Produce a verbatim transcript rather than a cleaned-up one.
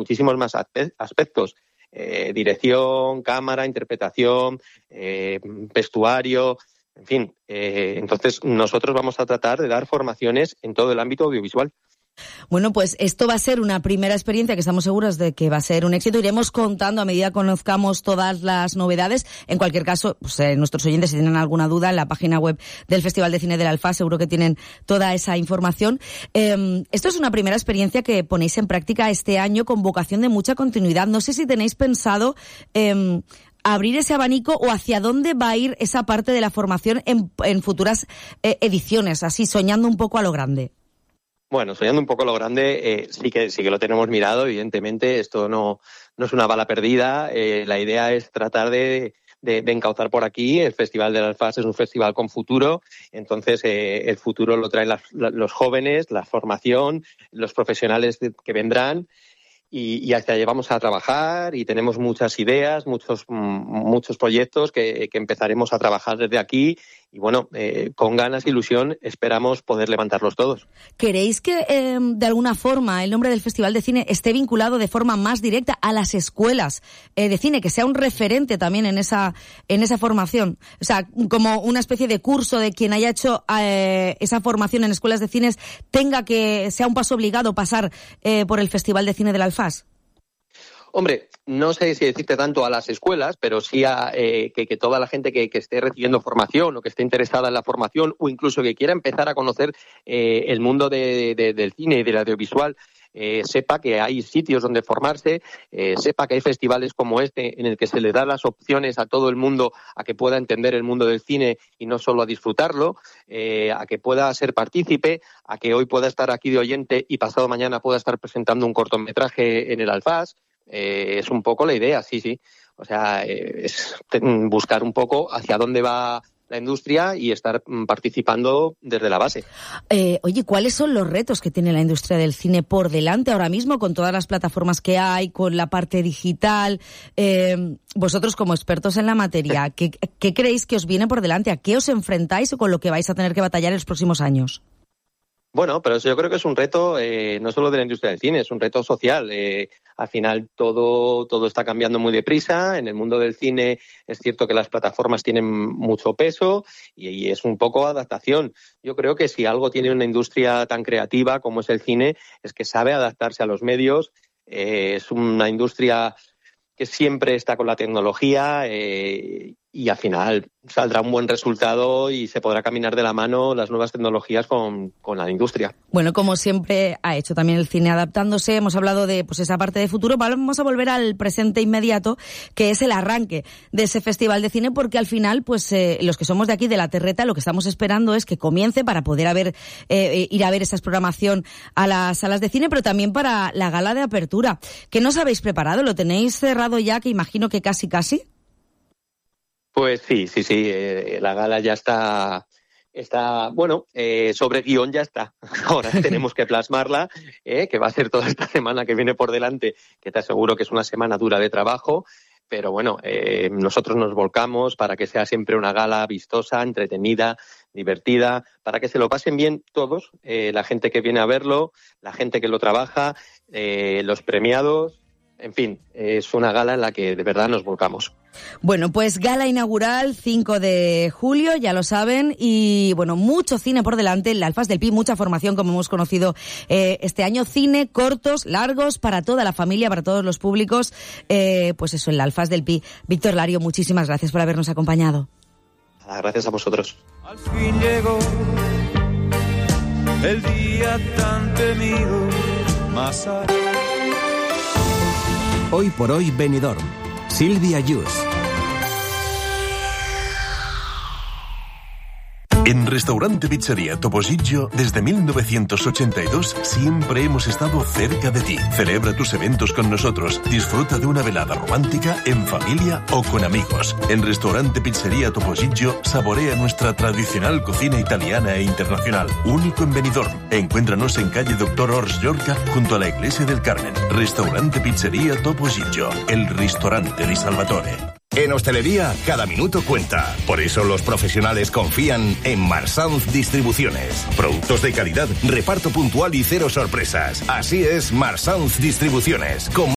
muchísimos más aspectos. Eh, dirección, cámara, interpretación, eh, vestuario, en fin. Eh, entonces, nosotros vamos a tratar de dar formaciones en todo el ámbito audiovisual. Bueno, pues esto va a ser una primera experiencia que estamos seguros de que va a ser un éxito. Iremos contando a medida que conozcamos todas las novedades. En cualquier caso, pues, eh, nuestros oyentes, si tienen alguna duda, en la página web del Festival de Cine del Alfás seguro que tienen toda esa información. Eh, esto es una primera experiencia que ponéis en práctica este año con vocación de mucha continuidad. No sé si tenéis pensado Eh, abrir ese abanico o hacia dónde va a ir esa parte de la formación en, en futuras eh, ediciones, así soñando un poco a lo grande. Bueno, soñando un poco a lo grande, eh, sí que sí que lo tenemos mirado, evidentemente. Esto no, no es una bala perdida. Eh, la idea es tratar de, de, de encauzar por aquí. El Festival del Alfás es un festival con futuro, entonces eh, el futuro lo traen las, los jóvenes, la formación, los profesionales que vendrán. Y, y hasta allá vamos a trabajar y tenemos muchas ideas, muchos muchos proyectos que, que empezaremos a trabajar desde aquí y bueno, eh, con ganas e ilusión esperamos poder levantarlos todos. ¿Queréis que eh, de alguna forma el nombre del Festival de Cine esté vinculado de forma más directa a las escuelas eh, de cine, que sea un referente también en esa en esa formación? O sea, como una especie de curso de quien haya hecho eh, esa formación en escuelas de cines tenga que, sea un paso obligado pasar eh, por el Festival de Cine del Alfás. Hombre, no sé si decirte tanto a las escuelas, pero sí a eh, que, que toda la gente que, que esté recibiendo formación o que esté interesada en la formación o incluso que quiera empezar a conocer eh, el mundo de, de, del cine y del audiovisual, eh, sepa que hay sitios donde formarse, eh, sepa que hay festivales como este en el que se le da las opciones a todo el mundo a que pueda entender el mundo del cine y no solo a disfrutarlo, eh, a que pueda ser partícipe, a que hoy pueda estar aquí de oyente y pasado mañana pueda estar presentando un cortometraje en el Alfás. Eh, es un poco la idea, sí, sí. O sea, eh, es buscar un poco hacia dónde va la industria y estar participando desde la base. Eh, oye, ¿cuáles son los retos que tiene la industria del cine por delante ahora mismo con todas las plataformas que hay, con la parte digital? Eh, vosotros como expertos en la materia, ¿qué, ¿qué creéis que os viene por delante? ¿A qué os enfrentáis o con lo que vais a tener que batallar en los próximos años? Bueno, pero yo creo que es un reto eh, no solo de la industria del cine, es un reto social. Eh, al final todo todo está cambiando muy deprisa. En el mundo del cine es cierto que las plataformas tienen mucho peso y, y es un poco adaptación. Yo creo que si algo tiene una industria tan creativa como es el cine, es que sabe adaptarse a los medios. Eh, es una industria que siempre está con la tecnología eh, y al final saldrá un buen resultado y se podrá caminar de la mano las nuevas tecnologías con, con la industria. Bueno, como siempre ha hecho también el cine adaptándose, hemos hablado de pues esa parte de futuro, vamos a volver al presente inmediato, que es el arranque de ese festival de cine, porque al final, pues eh, los que somos de aquí, de la Terreta, lo que estamos esperando es que comience para poder haber, eh, ir a ver esa programación a las salas de cine, pero también para la gala de apertura. ¿Qué nos habéis preparado? ¿Lo tenéis cerrado ya, que imagino que casi casi? Pues sí, sí, sí, eh, la gala ya está, está bueno, eh, sobre guión ya está. Ahora tenemos que plasmarla, eh, que va a ser toda esta semana que viene por delante, que te aseguro que es una semana dura de trabajo, pero bueno, eh, nosotros nos volcamos para que sea siempre una gala vistosa, entretenida, divertida, para que se lo pasen bien todos, eh, la gente que viene a verlo, la gente que lo trabaja, eh, los premiados. En fin, es una gala en la que de verdad nos volcamos. Bueno, pues gala inaugural cinco de julio, ya lo saben, y bueno, mucho cine por delante, el Alfás del Pi, mucha formación como hemos conocido eh, este año, cine, cortos, largos, para toda la familia, para todos los públicos, eh, pues eso, el Alfás del Pi. Víctor Lario, muchísimas gracias por habernos acompañado. Gracias a vosotros. Al fin llegó el día tan temido, más allá. Hoy por hoy Benidorm. Silvia Yus. En Restaurante Pizzería Topo Gigio, desde mil novecientos ochenta y dos, siempre hemos estado cerca de ti. Celebra tus eventos con nosotros. Disfruta de una velada romántica, en familia o con amigos. En Restaurante Pizzería Topo Gigio, saborea nuestra tradicional cocina italiana e internacional. Único en Benidorm. Encuéntranos en calle Doctor Ors Llorca, junto a la Iglesia del Carmen. Restaurante Pizzería Topo Gigio, el ristorante di Salvatore. En hostelería, cada minuto cuenta. Por eso los profesionales confían en Marsanz Distribuciones. Productos de calidad, reparto puntual y cero sorpresas. Así es Marsanz Distribuciones. Con